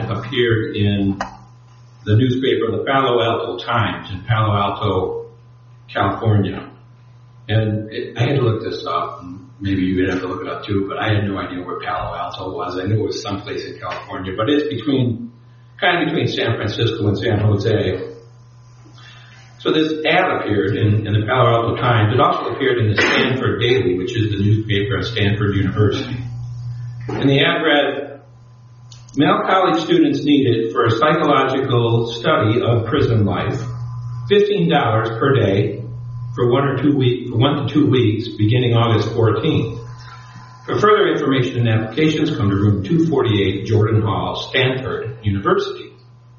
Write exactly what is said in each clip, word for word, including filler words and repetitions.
ad appeared in the newspaper, the Palo Alto Times in Palo Alto, California. And it, I had to look this up. Maybe you would have to look it up too, but I had no idea where Palo Alto was. I knew it was someplace in California, but it's between, kind of between San Francisco and San Jose. So this ad appeared in, in the Palo Alto Times. It also appeared in the Stanford Daily, which is the newspaper at Stanford University. And the ad read, male college students needed for a psychological study of prison life, fifteen dollars per day for one or two week, for one to two weeks, beginning August fourteenth. For further information and applications, come to room two forty-eight, Jordan Hall, Stanford University.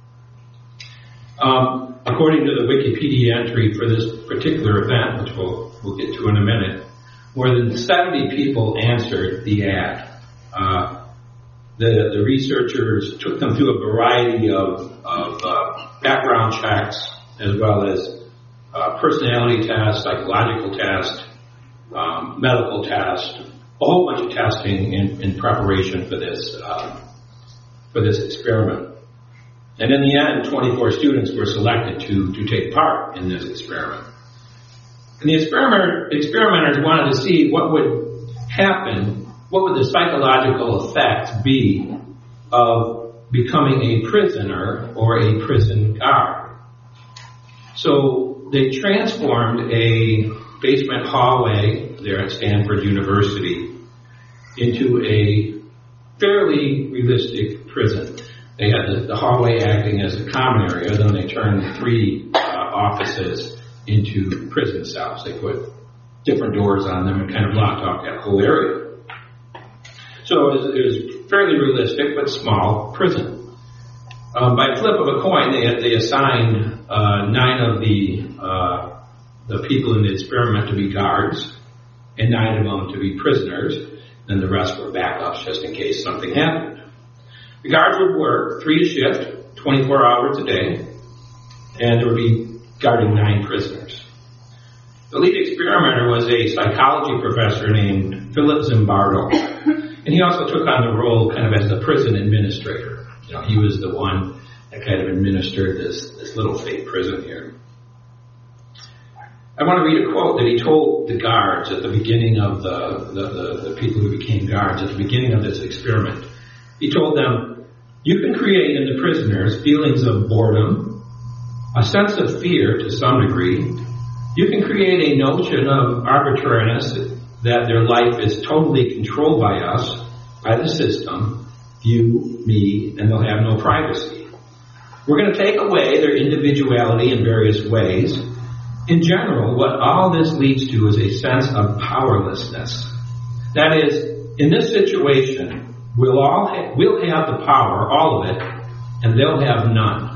Um, according to the Wikipedia entry for this particular event, which we'll, we'll get to in a minute, more than seventy people answered the ad. Uh, the, the researchers took them through a variety of, of uh, background checks, as well as uh, personality tests, psychological tests, um, medical tests, a whole bunch of testing in, in preparation for this uh, for this experiment. And in the end, twenty-four students were selected to, to take part in this experiment. And the experiment, experimenters wanted to see what would happen, what would the psychological effect be of becoming a prisoner or a prison guard. So they transformed a basement hallway there at Stanford University into a fairly realistic prison. They had the, the hallway acting as a common area, then they turned three uh, offices into prison cells. They put different doors on them and kind of blocked off that whole area. So it was, it was fairly realistic but small prison. Um, by flip of a coin, they, they assigned uh, nine of the uh, the people in the experiment to be guards, and nine of them to be prisoners. Then the rest were backups just in case something happened. The guards would work three shift, twenty-four hours a day, and there would be guarding nine prisoners. The lead experimenter was a psychology professor named Philip Zimbardo, and he also took on the role kind of as the prison administrator. You know, he was the one that kind of administered this, this little fake prison here. I want to read a quote that he told the guards at the beginning of the, the, the, the people who became guards at the beginning of this experiment. He told them, you can create in the prisoners feelings of boredom, a sense of fear to some degree. You can create a notion of arbitrariness, that their life is totally controlled by us, by the system, you, me, and they'll have no privacy. We're going to take away their individuality in various ways. In general, what all this leads to is a sense of powerlessness. That is, in this situation, We'll all ha- we'll have the power, all of it, and they'll have none.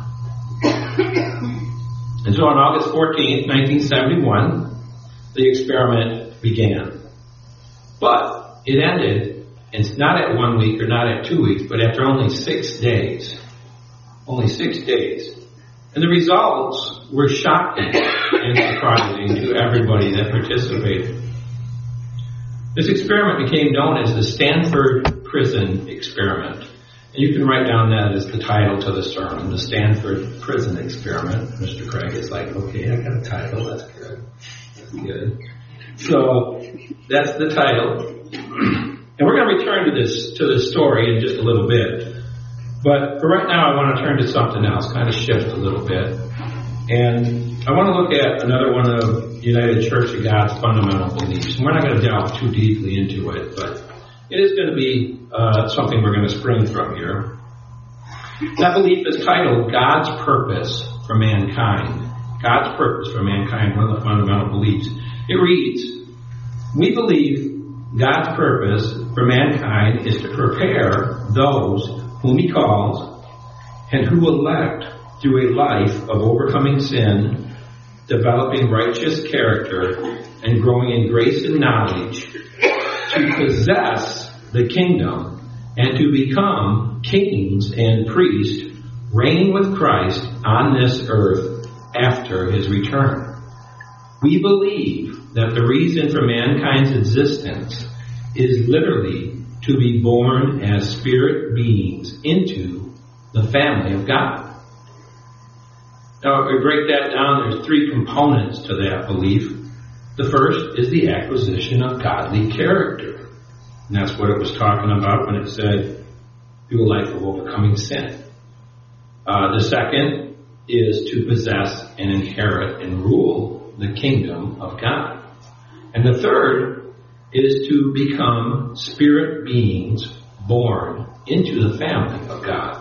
And so on August fourteenth, nineteen seventy-one, the experiment began. But it ended, it's not at one week or not at two weeks, but after only six days. Only six days. And the results were shocking and surprising to everybody that participated. This experiment became known as the Stanford Prison Experiment. And you can write down that as the title to the sermon, the Stanford Prison Experiment. Mister Craig is like, okay, I got a title, that's good. That's good. So, that's the title. And we're going to return to this, to this story in just a little bit. But for right now, I want to turn to something else, kind of shift a little bit. And I want to look at another one of United Church of God's fundamental beliefs. And we're not going to delve too deeply into it, but it is going to be uh, something we're going to spring from here. That belief is titled God's Purpose for Mankind. God's Purpose for Mankind, one of the fundamental beliefs. It reads, we believe God's purpose for mankind is to prepare those whom He calls and who elect through a life of overcoming sin, developing righteous character, and growing in grace and knowledge, to possess the kingdom and to become kings and priests, reigning with Christ on this earth after His return. We believe that the reason for mankind's existence is literally to be born as spirit beings into the family of God. Now, if we break that down, there's three components to that belief. The first is the acquisition of godly character. And that's what it was talking about when it said, do a life of overcoming sin. Uh, the second is to possess and inherit and rule the kingdom of God. And the third is to become spirit beings born into the family of God.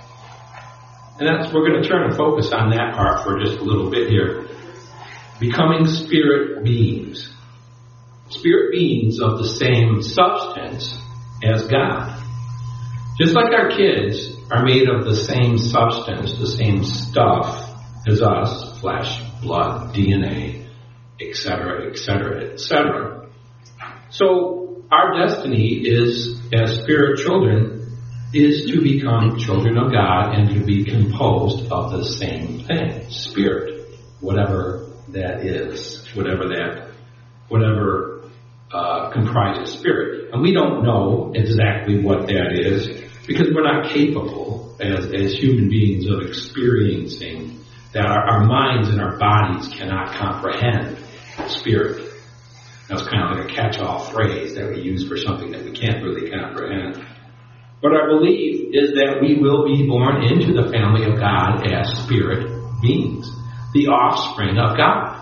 And that's, we're going to turn and focus on that part for just a little bit here. Becoming spirit beings. Spirit beings of the same substance as God. Just like our kids are made of the same substance, the same stuff as us, flesh, blood, D N A, et cetera, et cetera, et cetera. So our destiny is, as spirit children, is to become children of God and to be composed of the same thing, spirit, whatever that is, whatever that, whatever uh, comprises spirit. And we don't know exactly what that is because we're not capable as, as human beings of experiencing that. Our, our minds and our bodies cannot comprehend spirit. That's kind of like a catch-all phrase that we use for something that we can't really comprehend. But our belief is that we will be born into the family of God as spirit beings, the offspring of God.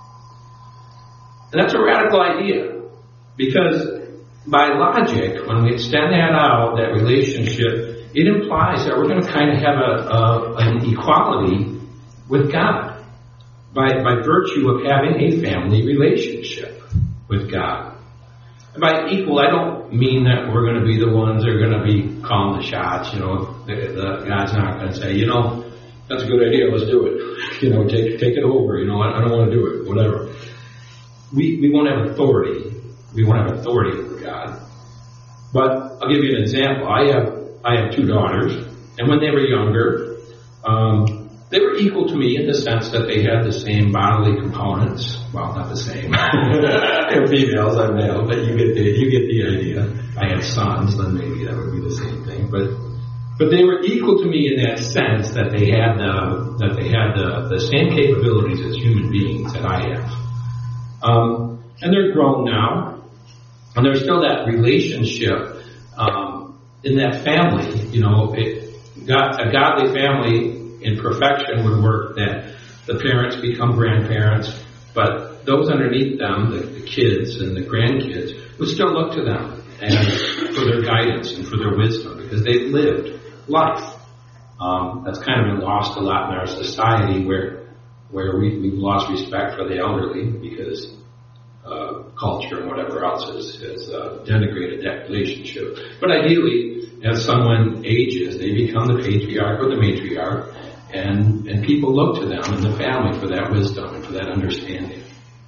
And that's a radical idea, because by logic, when we extend that out, that relationship, it implies that we're going to kind of have a, a an equality with God by, by virtue of having a family relationship with God. By equal, I don't mean that we're going to be the ones that are going to be calling the shots. You know, the, the God's not going to say, you know, that's a good idea, let's do it. You know, take take it over. You know, I, I don't want to do it. Whatever. We we won't have authority. We won't have authority over God. But I'll give you an example. I have I have two daughters, and when they were younger, um, they were equal to me in the sense that they had the same bodily components. Well, not the same. They're females, I'm male, but you get the you get the idea. I had sons, then maybe that would be the same thing. But but they were equal to me in that sense that they had the that they had the, the same capabilities as human beings that I have. Um, and they're grown now, and there's still that relationship um, in that family. You know, it, God, a godly family in perfection would work that the parents become grandparents, but those underneath them, the, the kids and the grandkids, would still look to them and for their guidance and for their wisdom because they've lived life. Um, that's kind of been lost a lot in our society where where we, we've lost respect for the elderly because uh, culture and whatever else has, has uh, denigrated that relationship. But ideally, as someone ages, they become the patriarch or the matriarch, and, and people look to them in the family for that wisdom and for that understanding.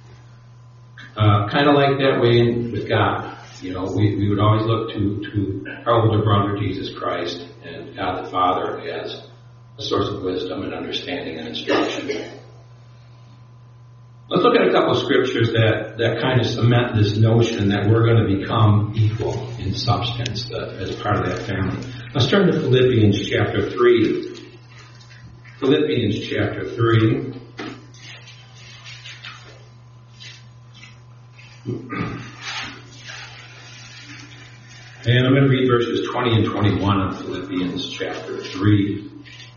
Uh, kind of like that way in, with God. You know, we, we would always look to, to our older brother, Jesus Christ, and God the Father as a source of wisdom and understanding and instruction. Let's look at a couple of scriptures that, that kind of cement this notion that we're going to become equal in substance uh, as part of that family. Let's turn to Philippians chapter three. Philippians chapter three. And I'm going to read verses twenty and twenty-one of Philippians chapter three.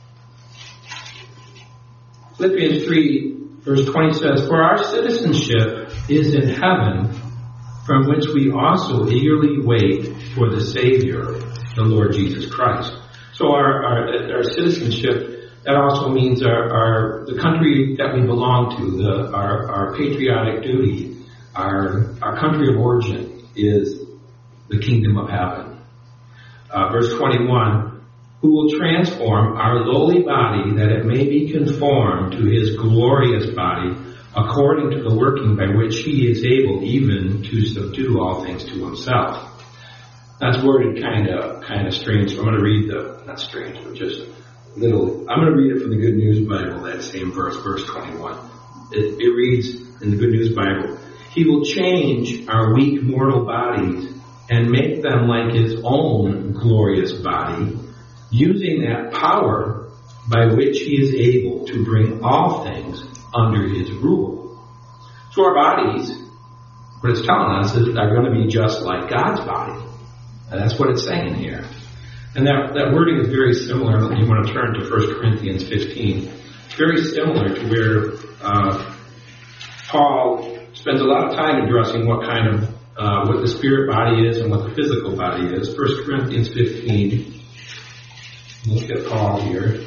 Philippians three, verse twenty says, "For our citizenship is in heaven, from which we also eagerly wait for the Savior, the Lord Jesus Christ." So our, our, our citizenship, that also means our, our the country that we belong to, the, our, our patriotic duty, our, our country of origin is the kingdom of heaven. Uh, verse twenty-one, "Who will transform our lowly body that it may be conformed to his glorious body, according to the working by which he is able even to subdue all things to himself." That's worded kind of kind of strange. So I'm going to read the, not strange, but just little, I'm going to read it from the Good News Bible, that same verse, verse twenty-one. It, it reads in the Good News Bible, "He will change our weak mortal bodies and make them like his own glorious body using that power by which he is able to bring all things under his rule. So our bodies, what it's telling us is are going to be just like God's body. And that's what it's saying here. And that, that wording is very similar. You want to turn to First Corinthians fifteen. It's very similar to where uh, Paul spends a lot of time addressing what kind of, uh, what the spirit body is and what the physical body is. First Corinthians fifteen. Look at Paul here.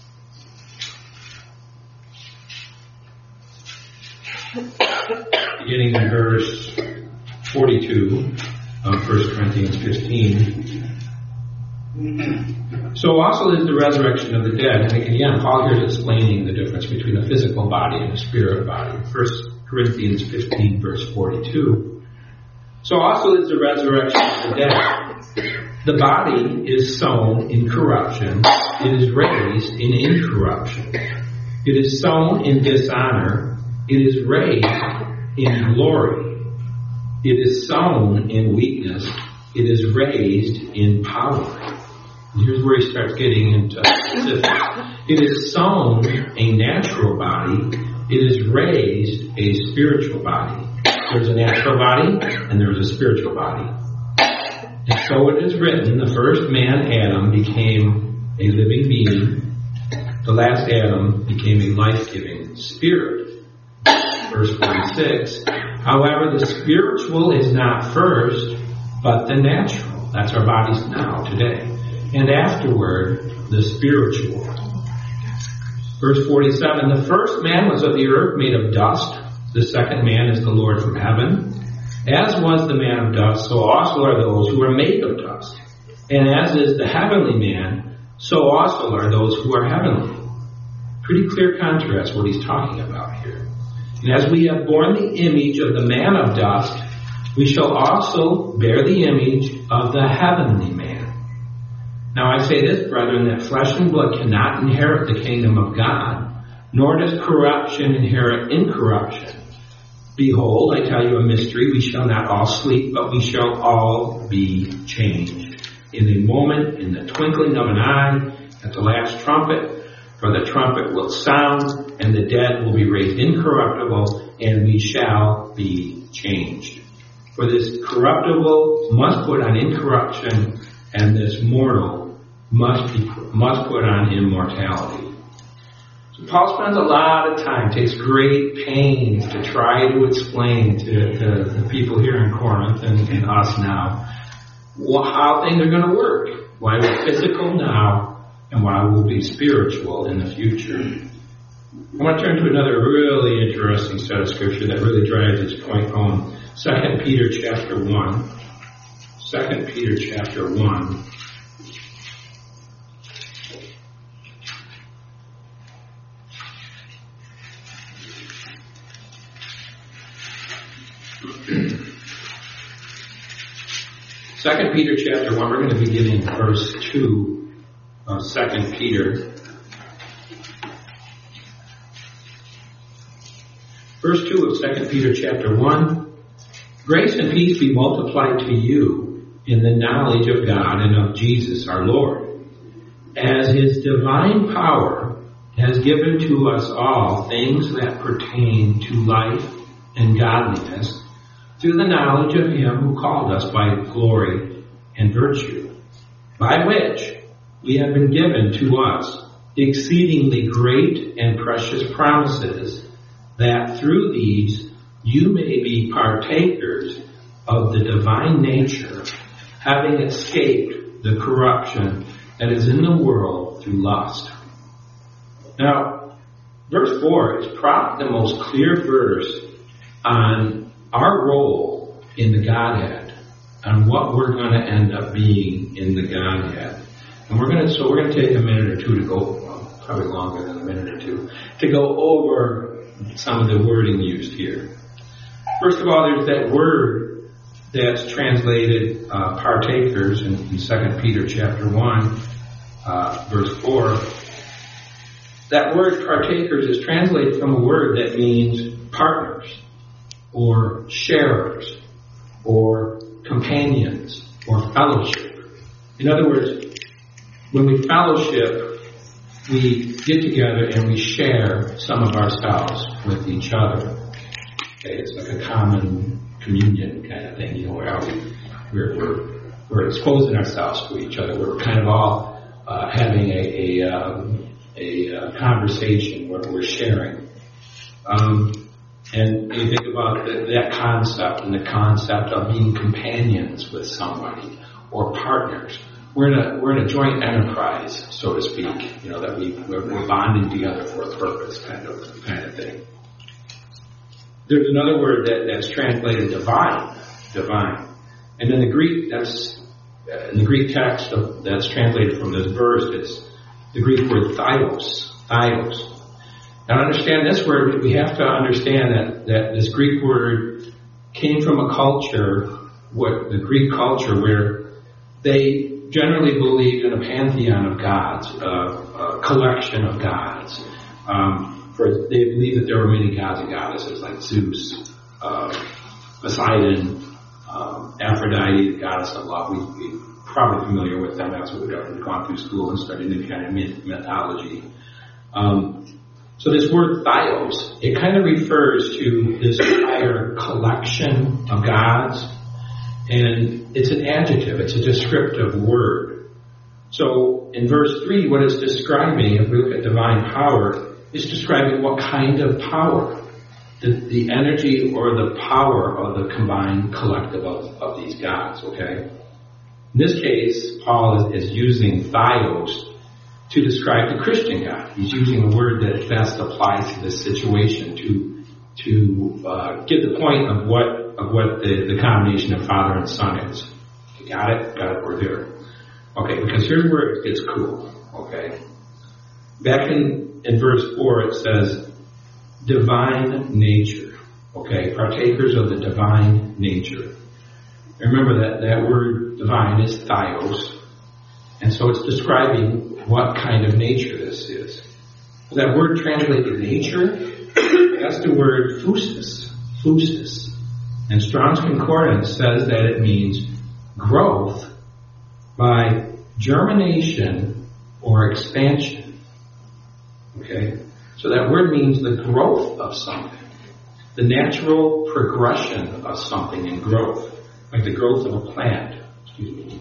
Beginning in verse forty-two of First Corinthians fifteen. So also is the resurrection of the dead. And again, Paul here is explaining the difference between a physical body and a spirit body. First Corinthians fifteen, verse forty-two. So also is the resurrection of the dead. The body is sown in corruption. It is raised in incorruption. It is sown in dishonor. It is raised in glory. It is sown in weakness. It is raised in power. And here's where he starts getting into specifics. It is sown a natural body. It is raised a spiritual body. There's a natural body and there's a spiritual body. And so it is written, the first man, Adam, became a living being. The last Adam became a life-giving spirit. Verse forty-six. However, the spiritual is not first, but the natural. That's our bodies now, today. And afterward, the spiritual. Verse forty-seven. The first man was of the earth, made of dust. The second man is the Lord from heaven. As was the man of dust, so also are those who are made of dust. And as is the heavenly man, so also are those who are heavenly. Pretty clear contrast what he's talking about here. And as we have borne the image of the man of dust, we shall also bear the image of the heavenly man. Now I say this, brethren, that flesh and blood cannot inherit the kingdom of God, nor does corruption inherit incorruption. Behold, I tell you a mystery, we shall not all sleep, but we shall all be changed. In a moment, in the twinkling of an eye, at the last trumpet, for the trumpet will sound, and the dead will be raised incorruptible, and we shall be changed. For this corruptible must put on incorruption, and this mortal must be must put on immortality. So Paul spends a lot of time, takes great pains to try to explain to, to the people here in Corinth and, and us now how things are going to work. Why we're physical now and why we'll be spiritual in the future. I want to turn to another really interesting set of scripture that really drives this point home. Second Peter chapter one. Second Peter chapter one. Second Peter chapter one, we're going to be beginning verse two of Second Peter. Verse two of Second Peter chapter one. Grace and peace be multiplied to you in the knowledge of God and of Jesus our Lord, as his divine power has given to us all things that pertain to life and godliness, through the knowledge of him who called us by glory and virtue, by which we have been given to us exceedingly great and precious promises, that through these you may be partakers of the divine nature, having escaped the corruption that is in the world through lust. Now, verse four is probably the most clear verse on our role in the Godhead, and what we're going to end up being in the Godhead. And we're going to, so we're going to take a minute or two to go, well, probably longer than a minute or two, to go over some of the wording used here. First of all, there's that word that's translated uh, partakers in, in Second Peter chapter one, uh, verse four. That word partakers is translated from a word that means partners, or sharers, or companions, or fellowship. In other words, when we fellowship, we get together and we share some of ourselves with each other. Okay, it's like a common communion kind of thing, you know, where we, we're, we're, we're exposing ourselves to each other. We're kind of all uh, having a, a, um, a uh, conversation where we're sharing. Um, and you think about the, that concept and the concept of being companions with somebody or partners. We're in a we're in a joint enterprise, so to speak. You know, that we we're, we're bonding together for a purpose, kind of kind of thing. There's another word that, that's translated divine, divine, and in the Greek, that's uh, in the Greek text of, that's translated from this verse. It's the Greek word theos, theos. Now, to understand this word, we have to understand that, that this Greek word came from a culture, what the Greek culture, where they generally believed in a pantheon of gods, uh, a collection of gods. Um, for they believed that there were many gods and goddesses, like Zeus, uh, Poseidon, um, Aphrodite, the goddess of love. We, we're probably familiar with them as we've gone through school and studied any kind of myth, mythology. Um, So this word theos, it kind of refers to this entire collection of gods, and it's an adjective, it's a descriptive word. So in verse three, what it's describing, if we look at divine power, it's describing what kind of power, the, the energy or the power of the combined collective of, of these gods, okay? In this case, Paul is, is using theos to describe the Christian God. He's using a word that best applies to this situation to to uh, get the point of what of what the, the combination of Father and Son is. You got it? Got it? We're there. Okay, because here's where it gets cool. Okay. Back in, in verse four it says, divine nature. Okay, partakers of the divine nature. Remember that, that word divine is theos. And so it's describing what kind of nature this is. That word translated nature, that's the word phusis, phusis. And Strong's Concordance says that it means growth by germination or expansion. Okay? So that word means the growth of something. The natural progression of something in growth. Like the growth of a plant. Excuse me.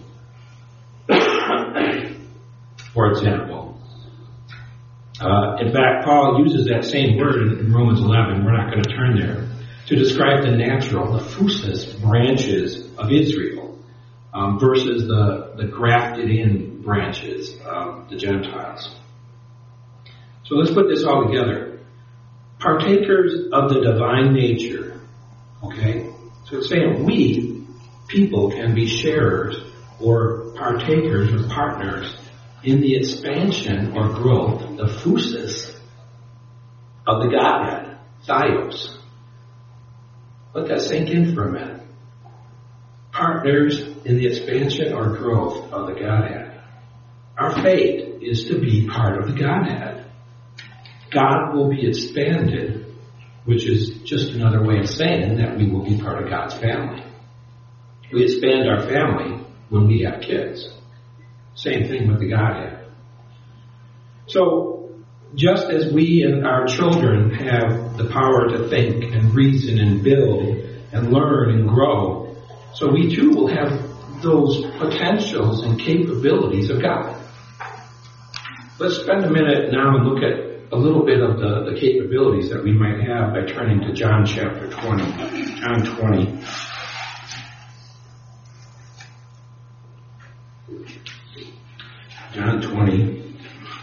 For example. Uh, in fact, Paul uses that same word in Romans eleven, we're not going to turn there, to describe the natural, the phusis branches of Israel, um, versus the, the grafted in branches of the Gentiles. So let's put this all together. Partakers of the divine nature, okay? So it's saying we, people, can be sharers or partakers or partners in the expansion or growth, the phusis of the Godhead, theos. Let that sink in for a minute. Partners in the expansion or growth of the Godhead. Our fate is to be part of the Godhead. God will be expanded, which is just another way of saying that we will be part of God's family. We expand our family when we have kids. Same thing with the Godhead. So, just as we and our children have the power to think and reason and build and learn and grow, so we too will have those potentials and capabilities of God. Let's spend a minute now and look at a little bit of the, the capabilities that we might have by turning to John chapter twenty. John twenty. John twenty.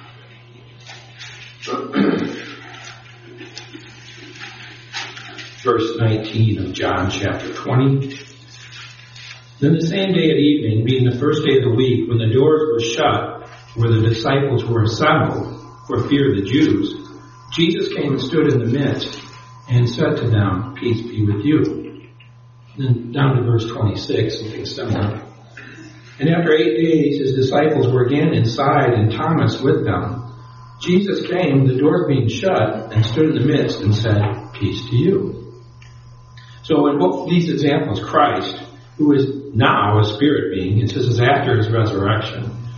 Verse nineteen of John chapter twenty. Then the same day at evening, being the first day of the week, when the doors were shut, where the disciples were assembled, for fear of the Jews, Jesus came and stood in the midst, and said to them, peace be with you. Then down to verse twenty-six, something similar. And after eight days, his disciples were again inside, and Thomas with them. Jesus came, the doors being shut, and stood in the midst, and said, peace to you. So in both these examples, Christ, who is now a spirit being, it says this is after his resurrection,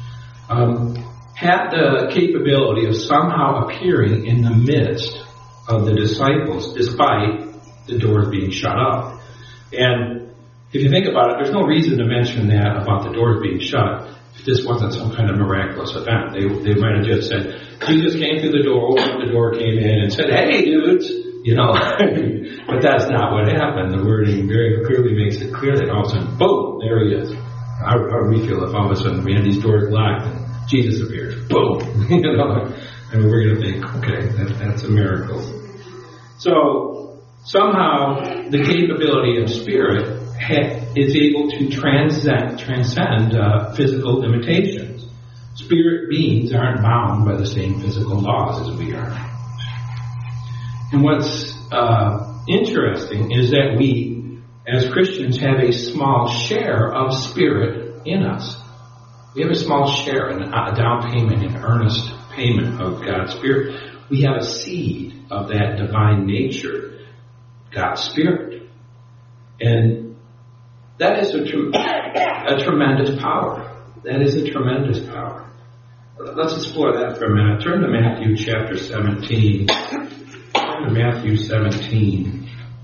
um, had the capability of somehow appearing in the midst of the disciples despite the doors being shut up. And if you think about it, there's no reason to mention that about the doors being shut if this wasn't some kind of miraculous event. They they might have just said, Jesus came through the door, opened the door, came in, and said, hey, dudes, you know. But that's not what happened. The wording very clearly makes it clear that all of a sudden, boom, there he is. How, how do we feel if all of a sudden we had these doors locked and Jesus appears? Boom. You know, I mean, we're going to think, okay, that, that's a miracle. So somehow the capability of spirit ha- is able to transcend, transcend uh, physical limitations. Spirit beings aren't bound by the same physical laws as we are. And what's uh, interesting is that we, as Christians, have a small share of spirit in us. We have a small share, a down payment, an earnest payment of God's Spirit. We have a seed of that divine nature, God's Spirit. And that is a, tre- a tremendous power. That is a tremendous power. Let's explore that for a minute. Turn to Matthew chapter seventeen. Turn to Matthew seventeen.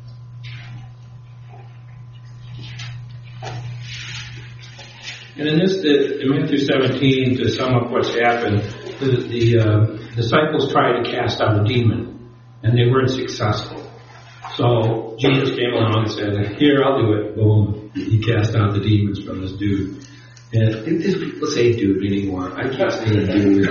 And in this, in Matthew seventeen, to sum up what's happened, the, the uh, disciples tried to cast out a demon, and they weren't successful. So Jesus came along and said, here, I'll do it. Boom. He cast out the demons from this dude. And I think these people say dude anymore. I keep saying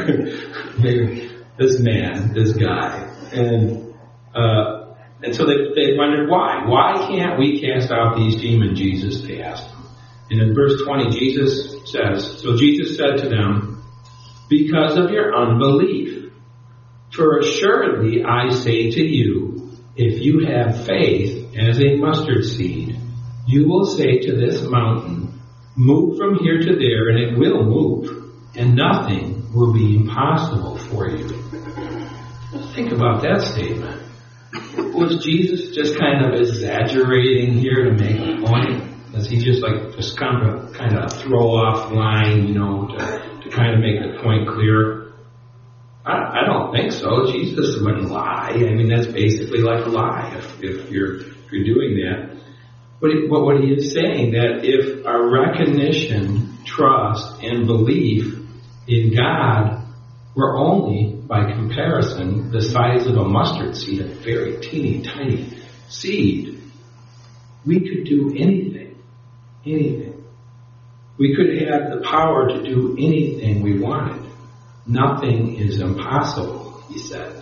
dude. This man, this guy. And uh, and so they, they wondered why. Why can't we cast out these demons, Jesus? They asked him. And in verse twenty, Jesus says, so Jesus said to them, because of your unbelief. For assuredly I say to you, if you have faith as a mustard seed, you will say to this mountain, move from here to there, and it will move, and nothing will be impossible for you. Think about that statement. Was Jesus just kind of exaggerating here to make a point? Does he just like just kind of kind of throw off line, you know, to, to kind of make the point clear? I, I don't think so. Jesus wouldn't lie. I mean, that's basically like a lie if, if you're if you're doing that. But, it, but what he is saying that if our recognition, trust, and belief in God were only, by comparison, the size of a mustard seed, a very teeny tiny seed, we could do anything, anything. We could have the power to do anything we wanted. Nothing is impossible, he said.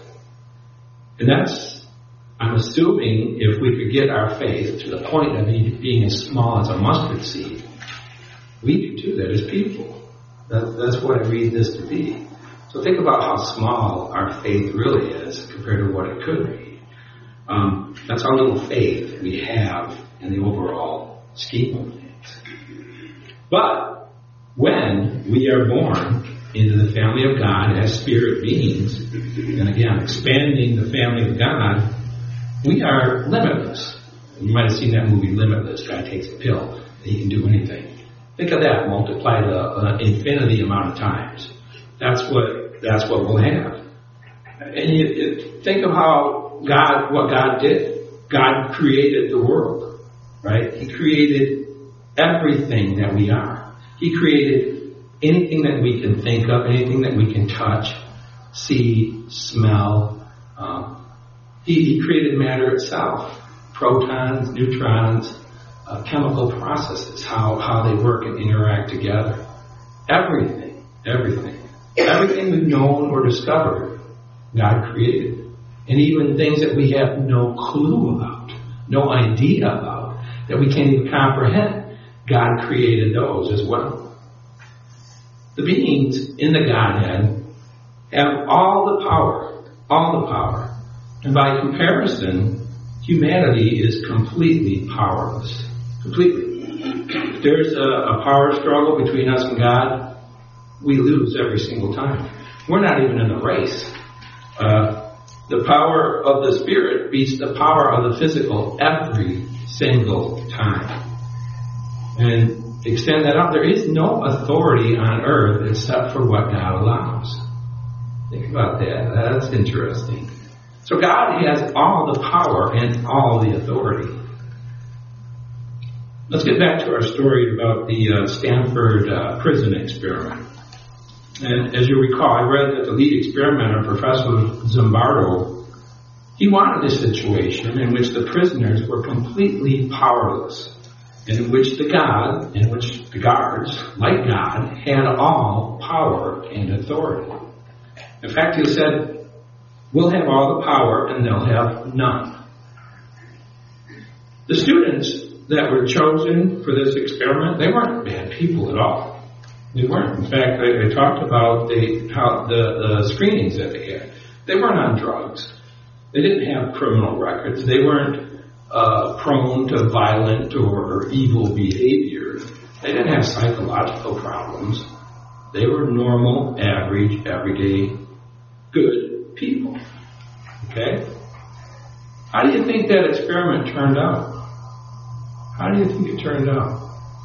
And that's, I'm assuming, if we could get our faith to the point of being as small as a mustard seed, we could do that as people. That, that's what I read this to be. So think about how small our faith really is compared to what it could be. Um, that's our little faith we have in the overall scheme of things. But when we are born into the family of God as spirit beings, and again, expanding the family of God, we are limitless. You might have seen that movie Limitless. Guy takes a pill and he can do anything. Think of that, multiply the uh, infinity amount of times. That's what that's what we'll have. And you, you think of how God, what God did. God created the world, right? He created everything that we are. He created anything that we can think of, anything that we can touch, see, smell. Um, he, he created matter itself, protons, neutrons, uh, chemical processes, how, how they work and interact together. Everything, everything. Everything we've known or discovered, God created. And even things that we have no clue about, no idea about, that we can't even comprehend, God created those as well. The beings in the Godhead have all the power, all the power. And by comparison, humanity is completely powerless. Completely. If there's a, a power struggle between us and God, we lose every single time. We're not even in a race. Uh, the power of the spirit beats the power of the physical every single time. And extend that out. There is no authority on earth except for what God allows. Think about that. That's interesting. So God has all the power and all the authority. Let's get back to our story about the uh, Stanford uh, prison experiment. And as you recall, I read that the lead experimenter, Professor Zimbardo, he wanted a situation in which the prisoners were completely powerless, in which the God, in which the guards, like God, had all power and authority. In fact, he said, we'll have all the power and they'll have none. The students that were chosen for this experiment, they weren't bad people at all. They weren't. In fact, I, I talked about the, how the, the screenings that they had. They weren't on drugs. They didn't have criminal records. They weren't uh, prone to violent or evil behavior. They didn't have psychological problems. They were normal, average, everyday, good people. Okay? How do you think that experiment turned out? How do you think it turned out?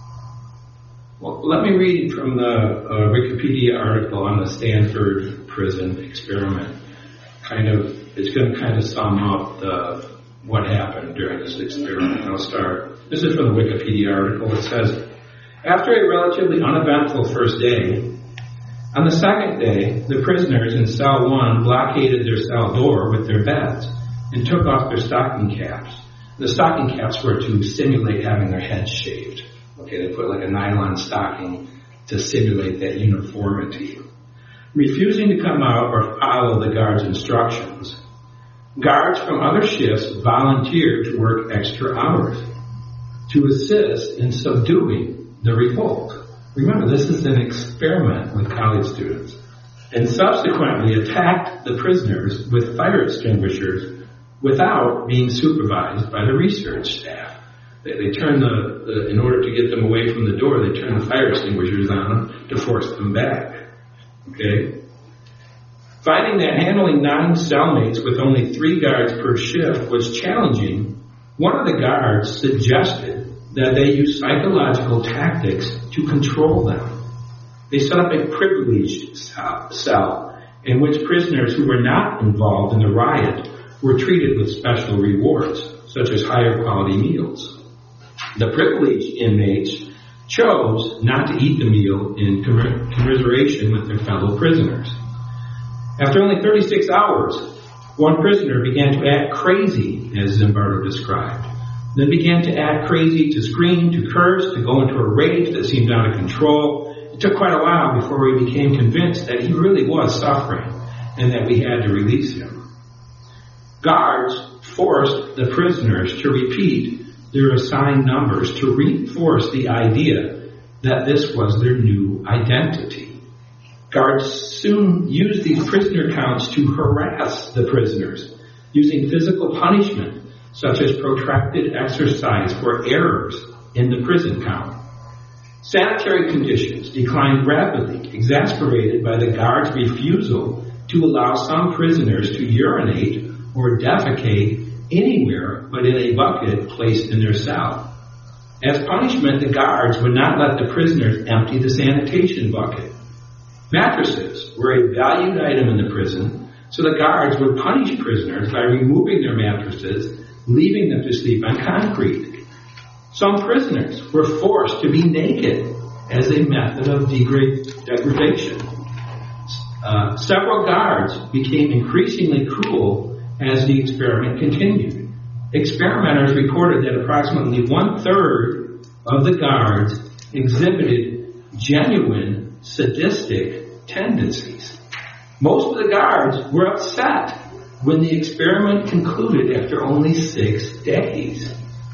Well, let me read from the uh, Wikipedia article on the Stanford prison experiment. Kind of, it's going to kind of sum up the, what happened during this experiment. I'll start. This is from the Wikipedia article. It says, after a relatively uneventful first day, on the second day, the prisoners in cell one blockaded their cell door with their beds and took off their stocking caps. The stocking caps were to simulate having their heads shaved. Okay, they put like a nylon stocking to simulate that uniformity. Refusing to come out or follow the guards' instructions, guards from other shifts volunteered to work extra hours to assist in subduing the revolt. Remember, this is an experiment with college students. And subsequently attacked the prisoners with fire extinguishers without being supervised by the research staff. They, they turn the, the, in order to get them away from the door, they turn the fire extinguishers on them to force them back. Okay? Finding that handling nine cellmates with only three guards per shift was challenging, one of the guards suggested that they use psychological tactics to control them. They set up a privileged cell in which prisoners who were not involved in the riot were treated with special rewards, such as higher quality meals. The privileged inmates chose not to eat the meal in commiseration with their fellow prisoners. After only thirty-six hours, one prisoner began to act crazy, as Zimbardo described. Then began to act crazy, to scream, to curse, to go into a rage that seemed out of control. It took quite a while before we became convinced that he really was suffering and that we had to release him. Guards forced the prisoners to repeat their assigned numbers to reinforce the idea that this was their new identity. Guards soon used these prisoner counts to harass the prisoners, using physical punishment such as protracted exercise for errors in the prison count. Sanitary conditions declined rapidly, exasperated by the guards' refusal to allow some prisoners to urinate or defecate anywhere but in a bucket placed in their cell. As punishment, the guards would not let the prisoners empty the sanitation bucket. Mattresses were a valued item in the prison, so the guards would punish prisoners by removing their mattresses, leaving them to sleep on concrete. Some prisoners were forced to be naked as a method of degrade, degradation. Uh, several guards became increasingly cruel as the experiment continued. Experimenters reported that approximately one-third of the guards exhibited genuine sadistic tendencies. Most of the guards were upset when the experiment concluded after only six days.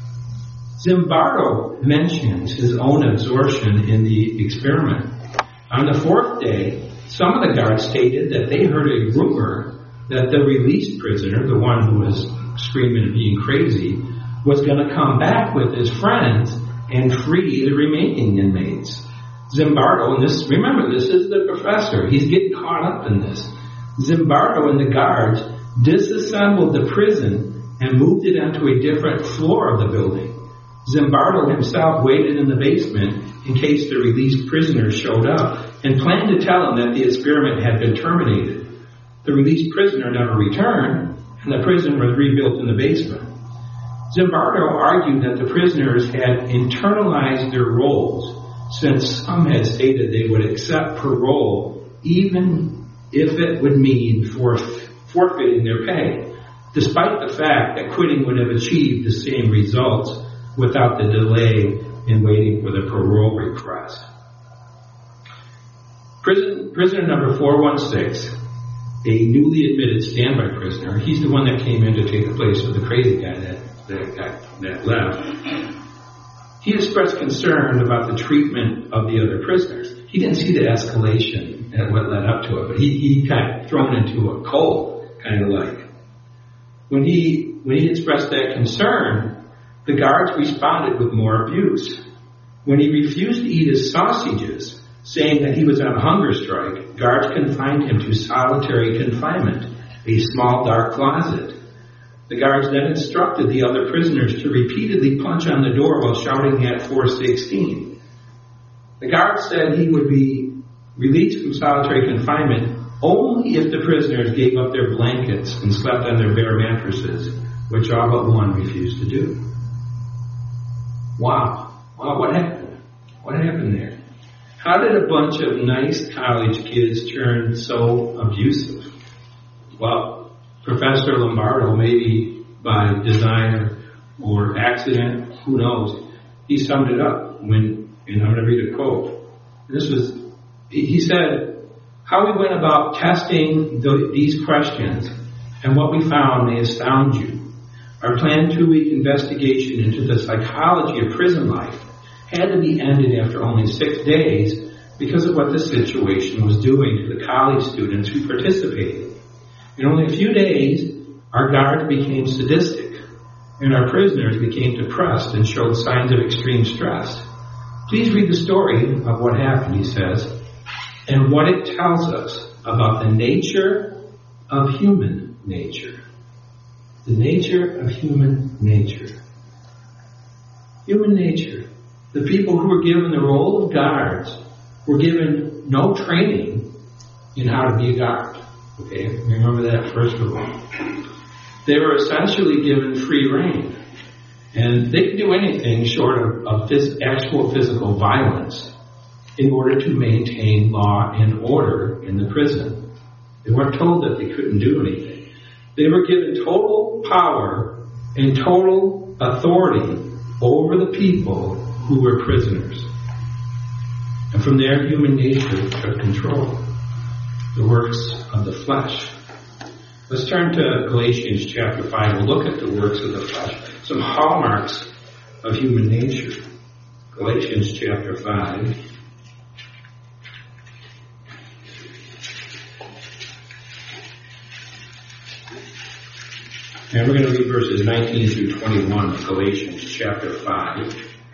Zimbardo mentions his own absorption in the experiment. On the fourth day, some of the guards stated that they heard a rumor that the released prisoner, the one who was screaming and being crazy, was going to come back with his friends and free the remaining inmates. Zimbardo, and this, remember, this is the professor. He's getting caught up in this. Zimbardo and the guards disassembled the prison and moved it onto a different floor of the building. Zimbardo himself waited in the basement in case the released prisoners showed up and planned to tell him that the experiment had been terminated. The released prisoner never returned, and the prison was rebuilt in the basement. Zimbardo argued that the prisoners had internalized their roles, since some had stated they would accept parole even if it would mean forf- forfeiting their pay, despite the fact that quitting would have achieved the same results without the delay in waiting for the parole request. Prison, prisoner number four one six, a newly admitted standby prisoner, he's the one that came in to take the place of the crazy guy that, that, that, that left. He expressed concern about the treatment of the other prisoners. He didn't see the escalation and what led up to it, but he, he kind of thrown into a cold, kind of like. When he, when he expressed that concern, the guards responded with more abuse. When he refused to eat his sausages, saying that he was on hunger strike, guards confined him to solitary confinement, a small dark closet. The guards then instructed the other prisoners to repeatedly punch on the door while shouting at four sixteen. The guard said he would be released from solitary confinement only if the prisoners gave up their blankets and slept on their bare mattresses, which all but one refused to do. Wow. Wow, what happened? What happened there? How did a bunch of nice college kids turn so abusive? Well, Professor Lombardo, maybe by design or accident, who knows, he summed it up when, and I'm going to read a quote. This was, he said, how we went about testing the, these questions and what we found may astound you. Our planned two-week investigation into the psychology of prison life had to be ended after only six days because of what the situation was doing to the college students who participated. In only a few days, our guards became sadistic, and our prisoners became depressed and showed signs of extreme stress. Please read the story of what happened, he says, and what it tells us about the nature of human nature. The nature of human nature. Human nature. The people who were given the role of guards were given no training in how to be a guard. Okay, remember that first of all. They were essentially given free rein. And they could do anything short of, of phys- actual physical violence in order to maintain law and order in the prison. They weren't told that they couldn't do anything. They were given total power and total authority over the people who were prisoners. And from there, human nature took control. The works of the flesh. Let's turn to Galatians chapter five. We'll look at the works of the flesh. Some hallmarks of human nature. Galatians chapter five. And we're going to read verses nineteen through twenty-one of Galatians chapter five.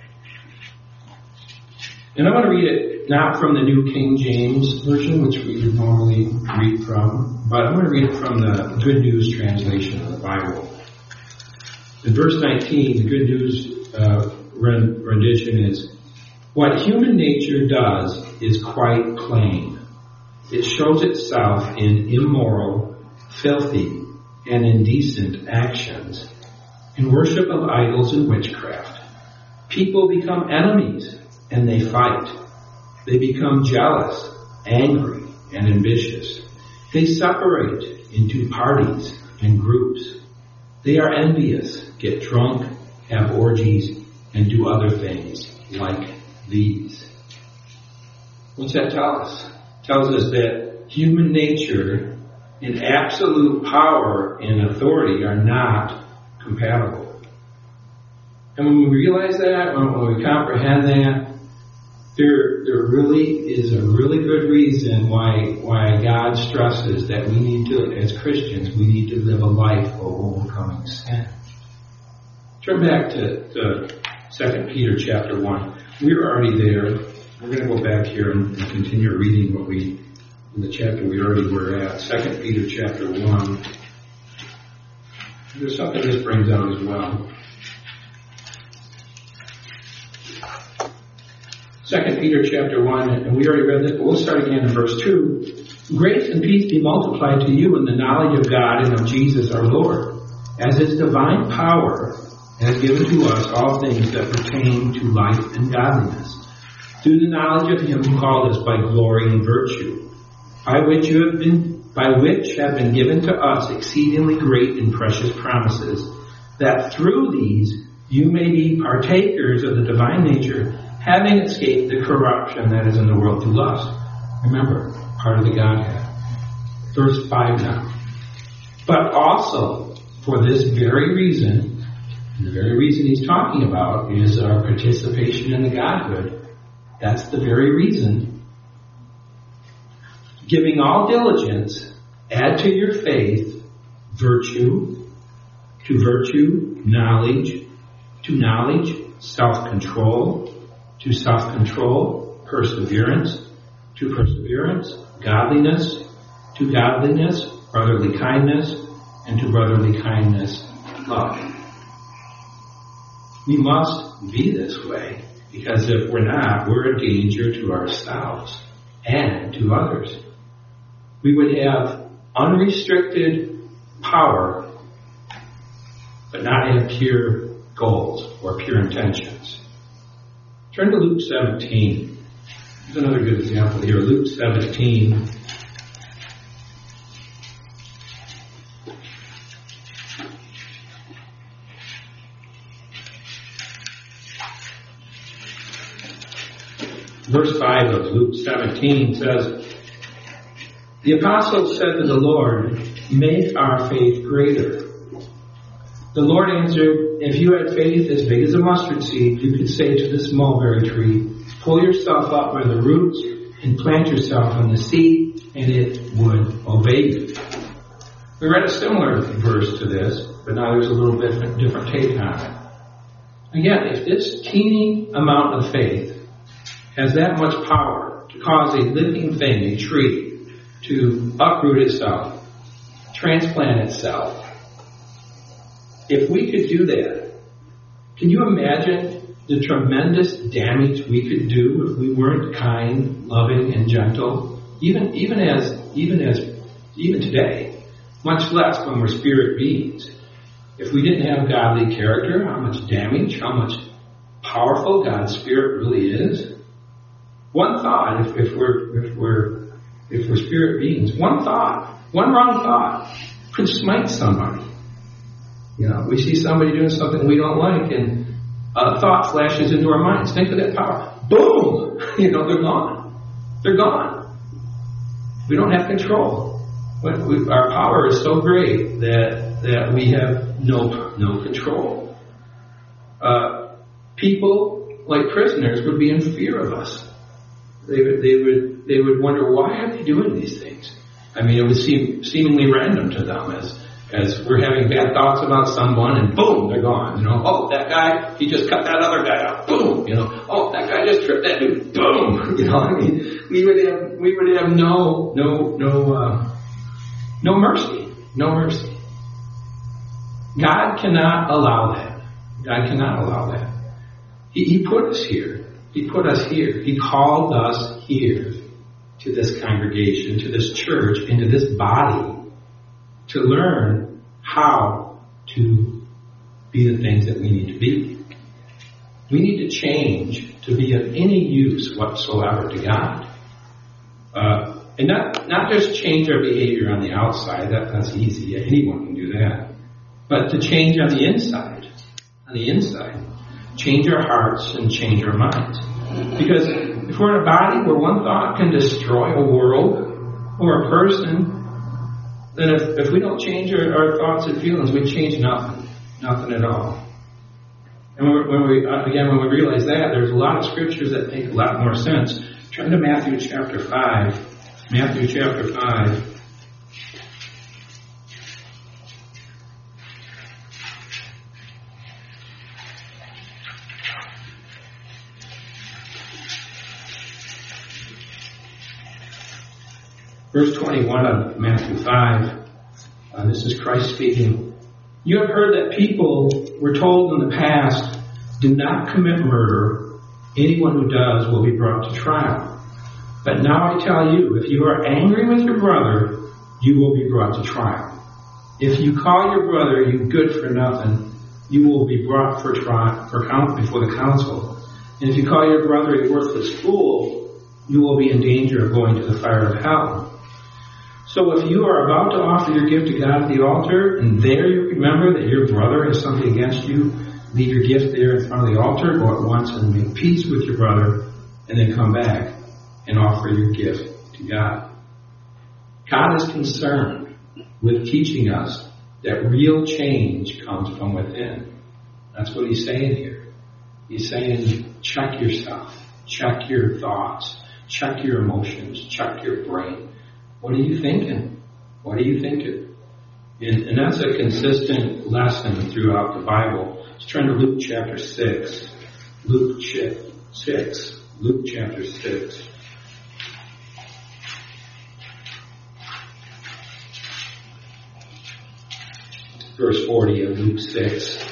And I'm going to read it not from the New King James Version, which we would normally read from, but I'm going to read it from the Good News translation of the Bible. In verse nineteen, the Good News uh, rendition is, what human nature does is quite plain. It shows itself in immoral, filthy, and indecent actions, in worship of idols and witchcraft. People become enemies and they fight. They become jealous, angry, and ambitious. They separate into parties and groups. They are envious, get drunk, have orgies, and do other things like these. What's that tell us? It tells us that human nature and absolute power and authority are not compatible. And when we realize that, when we comprehend that, there there really is a really good reason why why God stresses that we need to, as Christians, we need to live a life of overcoming sin. Turn back to, to Second Peter chapter one. We're already there. We're going to go back here and, and continue reading what we in the chapter we already were at, Second Peter chapter one. There's something this brings out as well. Second Peter chapter one, and we already read this, but we'll start again in verse two. Grace and peace be multiplied to you in the knowledge of God and of Jesus our Lord, as his divine power has given to us all things that pertain to life and godliness, through the knowledge of him who called us by glory and virtue, by which you have been, by which have been given to us exceedingly great and precious promises, that through these you may be partakers of the divine nature, having escaped the corruption that is in the world through lust. Remember, part of the Godhead. Verse five now. But also, for this very reason, the very reason he's talking about is our participation in the Godhood. That's the very reason. Giving all diligence, add to your faith virtue, to virtue, knowledge, to knowledge, self-control, to self-control, perseverance, to perseverance, godliness, to godliness, brotherly kindness, and to brotherly kindness, love. We must be this way, because if we're not, we're a danger to ourselves and to others. We would have unrestricted power, but not have pure goals or pure intentions. Turn to Luke seventeen. Here's another good example here. Luke seventeen. Verse five of Luke seventeen says, the apostles said to the Lord, make our faith greater. The Lord answered, if you had faith as big as a mustard seed, you could say to this mulberry tree, pull yourself up by the roots and plant yourself in the sea, and it would obey you. We read a similar verse to this, but now there's a little bit different take on it. Again, if this teeny amount of faith has that much power to cause a living thing, a tree, to uproot itself, transplant itself, if we could do that, can you imagine the tremendous damage we could do if we weren't kind, loving, and gentle? Even, even as, even as, even today, much less when we're spirit beings. If we didn't have godly character, how much damage, how much powerful God's Spirit really is. One thought, if, if we're, if we're, if we're spirit beings, one thought, one wrong thought could smite somebody. You know, we see somebody doing something we don't like, and a thought flashes into our minds. Think of that power. Boom! You know, they're gone. They're gone. We don't have control. But we, our power is so great that that we have no no control. Uh, people, like prisoners, would be in fear of us. They would they would they would wonder, why are they doing these things? I mean, it would seem seemingly random to them as as we're having bad thoughts about someone, and boom, they're gone. You know, oh, that guy, he just cut that other guy out. Boom. You know, oh, that guy just tripped that dude. Boom. You know, I mean, we would have we would have no no no uh, no mercy, no mercy. God cannot allow that. God cannot allow that. He, he put us here. He put us here. He called us here to this congregation, to this church, into this body, to learn how to be the things that we need to be. We need to change to be of any use whatsoever to God. Uh, and not, not just change our behavior on the outside, that, that's easy, anyone can do that. But to change on the inside, on the inside. Change our hearts and change our minds. Because if we're in a body where one thought can destroy a world or a person, then if, if we don't change our, our thoughts and feelings, we change nothing. Nothing at all. And when, when we, again, when we realize that, there's a lot of scriptures that make a lot more sense. Turn to Matthew chapter five. Matthew chapter five. Verse twenty-one of Matthew five, uh, this is Christ speaking. You have heard that people were told in the past, do not commit murder, Anyone who does will be brought to trial. But now I tell you, if you are angry with your brother, you will be brought to trial. If you call your brother you good for nothing, you will be brought for trial for count before the council. And if you call your brother a worthless fool, you will be in danger of going to the fire of hell. So if you are about to offer your gift to God at the altar, and there you remember that your brother has something against you, leave your gift there in front of the altar, go at once and make peace with your brother, and then come back and offer your gift to God. God is concerned with teaching us that real change comes from within. That's what he's saying here. He's saying, check yourself, check your thoughts, check your emotions, check your brain. What are you thinking? What are you thinking? And, and that's a consistent lesson throughout the Bible. Let's turn to Luke chapter six. Luke six. Luke chapter six. Verse forty of Luke six.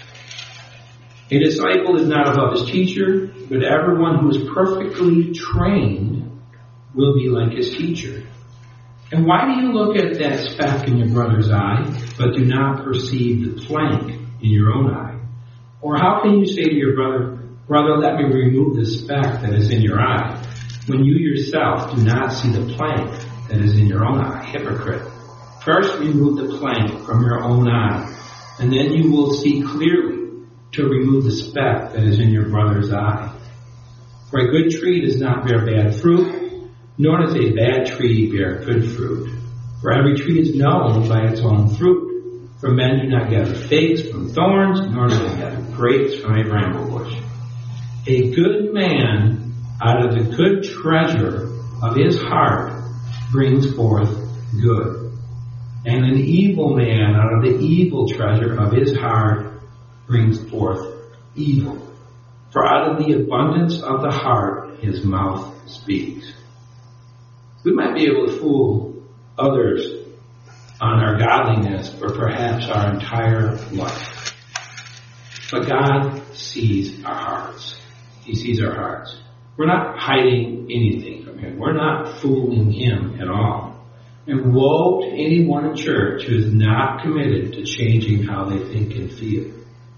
A disciple is not above his teacher, but everyone who is perfectly trained will be like his teacher. And why do you look at that speck in your brother's eye, but do not perceive the plank in your own eye? Or how can you say to your brother, brother, let me remove the speck that is in your eye, when you yourself do not see the plank that is in your own eye? Hypocrite. First remove the plank from your own eye, and then you will see clearly to remove the speck that is in your brother's eye. For a good tree does not bear bad fruit, nor does a bad tree bear good fruit. For every tree is known by its own fruit. For men do not gather figs from thorns, nor do they gather grapes from a bramble bush. A good man out of the good treasure of his heart brings forth good. And an evil man out of the evil treasure of his heart brings forth evil. For out of the abundance of the heart his mouth speaks. We might be able to fool others on our godliness for perhaps our entire life. But God sees our hearts. He sees our hearts. We're not hiding anything from Him. We're not fooling Him at all. And woe to anyone in church who is not committed to changing how they think and feel.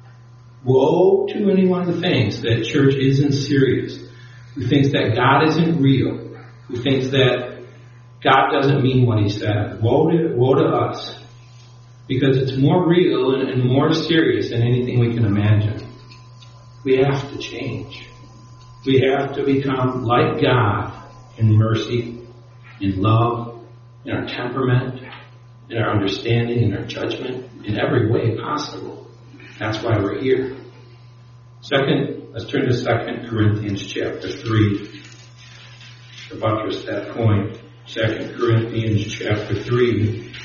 Woe to anyone who thinks that church isn't serious, who thinks that God isn't real, who thinks that God doesn't mean what He said. Woe to, woe to us. Because it's more real and, and more serious than anything we can imagine. We have to change. We have to become like God in mercy, in love, in our temperament, in our understanding, in our judgment, in every way possible. That's why we're here. Second, let's turn to Second Corinthians chapter three. To buttress that point, Second Corinthians chapter three.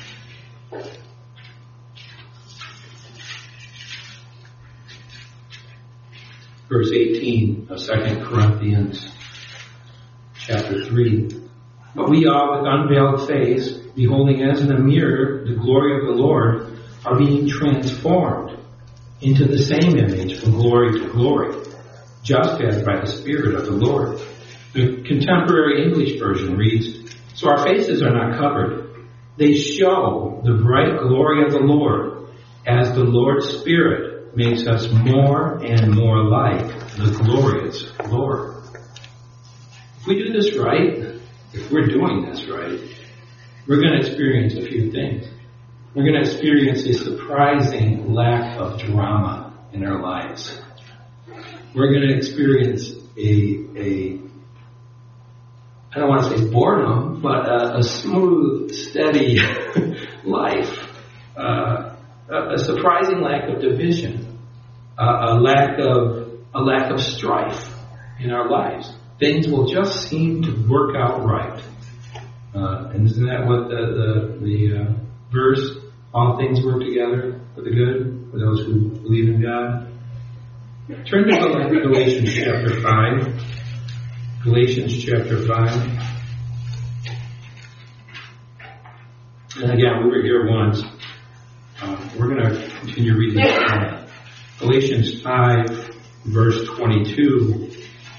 Verse eighteen of Second Corinthians chapter three. But we all, with unveiled face, beholding as in a mirror the glory of the Lord, are being transformed into the same image from glory to glory, just as by the Spirit of the Lord. The contemporary English version reads, so our faces are not covered. They show the bright glory of the Lord, as the Lord's Spirit makes us more and more like the glorious Lord. If we do this right, if we're doing this right, we're going to experience a few things. We're going to experience a surprising lack of drama in our lives. We're going to experience a, a I don't want to say boredom, but a, a smooth, steady life. Uh, a, a surprising lack of division. Uh, a lack of a lack of strife in our lives. Things will just seem to work out right. Uh, and isn't that what the the, the uh, verse, all things work together for the good, for those who believe in God? Turn to Galatians chapter five. Galatians chapter five. And again, we were here once. Uh, we're going to continue reading. Galatians five, verse twenty-two.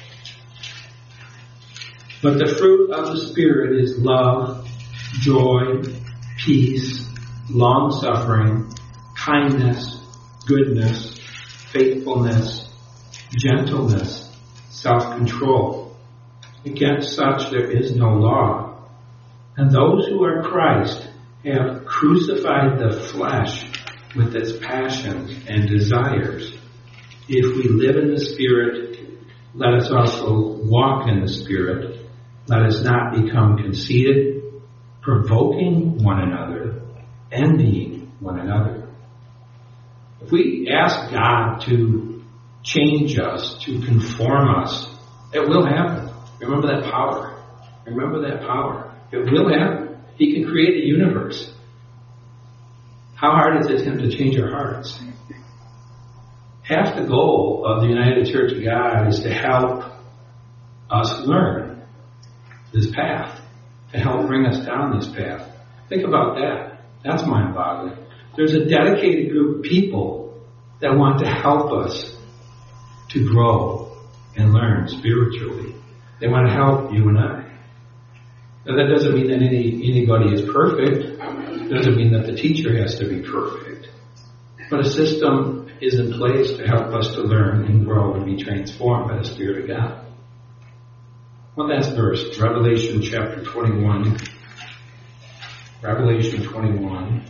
But the fruit of the Spirit is love, joy, peace, long-suffering, kindness, goodness, faithfulness, gentleness, self-control. Against such there is no law. And those who are Christ have crucified the flesh with its passions and desires. If we live in the Spirit, let us also walk in the Spirit. Let us not become conceited, provoking one another, envying one another. If we ask God to change us, to conform us, it will happen. Remember that power. Remember that power. It will happen. He can create a universe. How hard is it for him to change our hearts? Half the goal of the United Church of God is to help us learn this path, to help bring us down this path. Think about that. That's mind-boggling. There's a dedicated group of people that want to help us to grow and learn spiritually. They want to help you and I. Now that doesn't mean that any anybody is perfect. It doesn't mean that the teacher has to be perfect. But a system is in place to help us to learn and grow and be transformed by the Spirit of God. Well, that's verse, Revelation chapter twenty-one. Revelation twenty-one.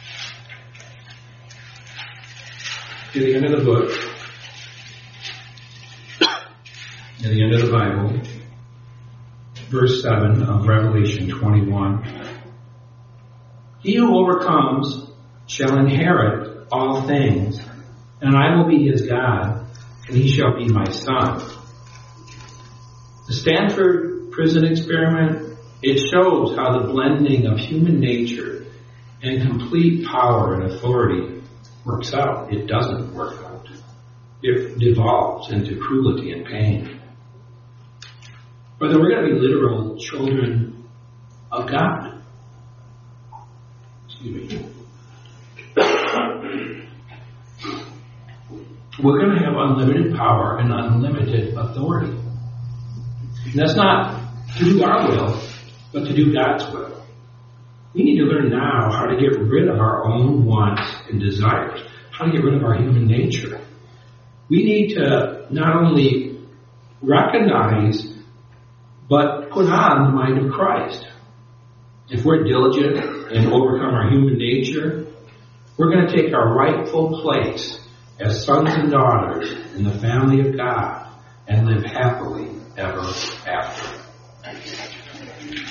To the end of the book. At the end of the Bible. Verse seven of Revelation twenty-one. He who overcomes shall inherit all things, and I will be his God, and he shall be my son. The Stanford Prison Experiment, it shows how the blending of human nature and complete power and authority works out. It doesn't work out. It devolves into cruelty and pain. Whether we're going to be literal children of God. Excuse me. We're going to have unlimited power and unlimited authority. And that's not to do our will, but to do God's will. We need to learn now how to get rid of our own wants and desires, how to get rid of our human nature. We need to not only recognize, but put on the mind of Christ. If we're diligent and overcome our human nature, we're going to take our rightful place as sons and daughters in the family of God and live happily ever after.